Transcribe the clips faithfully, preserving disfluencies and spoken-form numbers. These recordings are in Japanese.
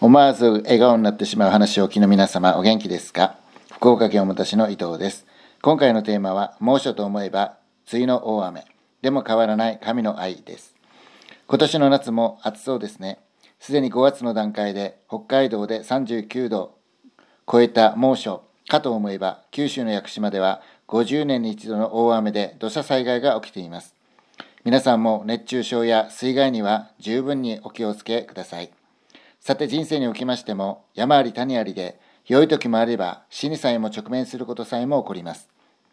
思わず笑顔になってしまう話をお聞きの皆様、お元気ですか？福岡県小市の伊藤です。今回のテーマは、猛暑と思えば梅雨の大雨でも変わらない神の愛です。今年の夏も暑そうですね。すでにごがつの段階で北海道でさんじゅうきゅうどを超えた猛暑かと思えば、九州の屋久島ではごじゅうねんに一度の大雨で土砂災害が起きています。皆さんも熱中症や水害には十分にお気をつけください。さて、人生におきましても山あり谷ありで、良い時もあれば死にさえも直面することさえも起こります。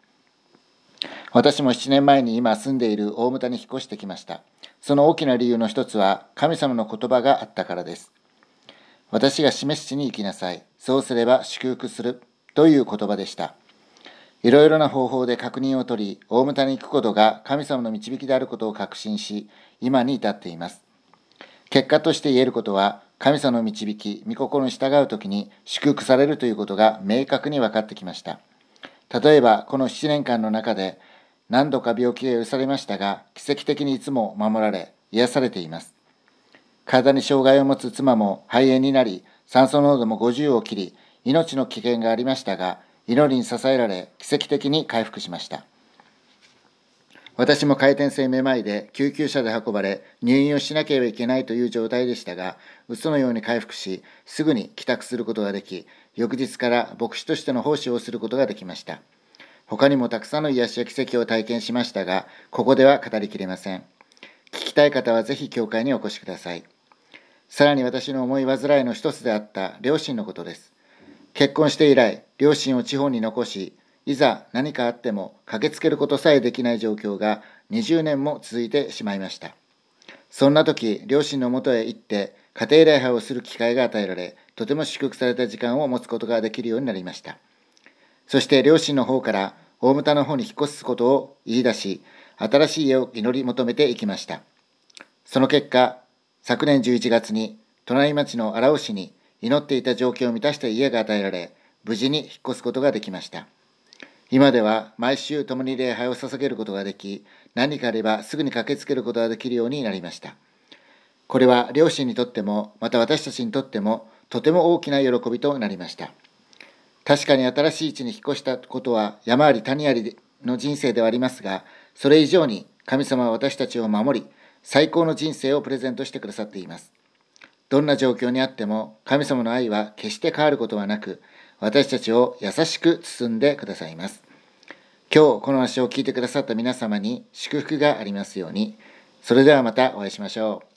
私もななねんまえに今住んでいる大牟田に引っ越してきました。その大きな理由の一つは、神様の言葉があったからです。私が示す地に行きなさい。そうすれば祝福するという言葉でした。いろいろな方法で確認を取り、大牟田に行くことが神様の導きであることを確信し、今に至っています。結果として言えることは、神様の導き、御心に従うときに祝福されるということが明確に分かってきました。例えば、このななねんかんの中で何度か病気が許されましたが、奇跡的にいつも守られ、癒されています。体に障害を持つ妻も肺炎になり、酸素濃度もごじゅうを切り、命の危険がありましたが、祈りに支えられ、奇跡的に回復しました。私も回転性めまいで救急車で運ばれ、入院をしなければいけないという状態でしたが、嘘のように回復し、すぐに帰宅することができ、翌日から牧師としての奉仕をすることができました。他にもたくさんの癒しや奇跡を体験しましたが、ここでは語りきれません。聞きたい方はぜひ教会にお越しください。さらに私の思い煩いの一つであった両親のことです。結婚して以来、両親を地方に残し、いざ何かあっても駆けつけることさえできない状況がにじゅうねんも続いてしまいました。そんな時、両親のもとへ行って家庭礼拝をする機会が与えられ、とても祝福された時間を持つことができるようになりました。そして両親の方から大牟田の方に引っ越すことを言い出し、新しい家を祈り求めていきました。その結果、昨年じゅういちがつに隣町の荒尾市に祈っていた条件を満たした家が与えられ、無事に引っ越すことができました。今では毎週共に礼拝を捧げることができ、何かあればすぐに駆けつけることができるようになりました。これは両親にとっても、また私たちにとっても、とても大きな喜びとなりました。確かに新しい地に引っ越したことは山あり谷ありの人生ではありますが、それ以上に神様は私たちを守り、最高の人生をプレゼントしてくださっています。どんな状況にあっても、神様の愛は決して変わることはなく、私たちを優しく包んでくださいます。今日この話を聞いてくださった皆様に祝福がありますように。それではまたお会いしましょう。